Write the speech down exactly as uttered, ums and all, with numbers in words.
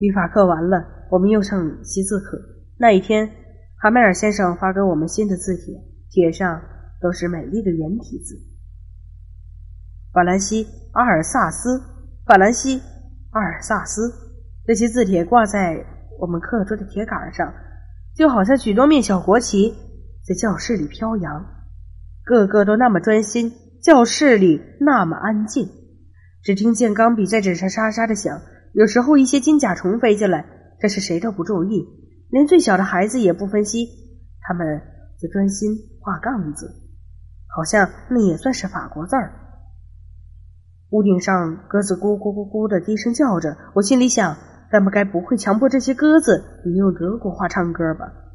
语法课完了，我们又上习字课。那一天，哈梅尔先生发给我们新的字帖，帖上都是美丽的圆体字。法兰西阿尔萨斯，法兰西阿尔萨斯，这些字帖挂在我们课桌的铁杆上，就好像许多面小国旗在教室里飘扬，个个都那么专心，教室里那么安静，只听见钢笔在纸上沙沙的响，有时候一些金甲虫飞进来，这是谁都不注意，连最小的孩子也不分析，他们就专心画杠子，好像那也算是法国字儿。屋顶上鸽子咕咕咕咕的低声叫着，我心里想，咱们该不会强迫这些鸽子也用德国话唱歌吧？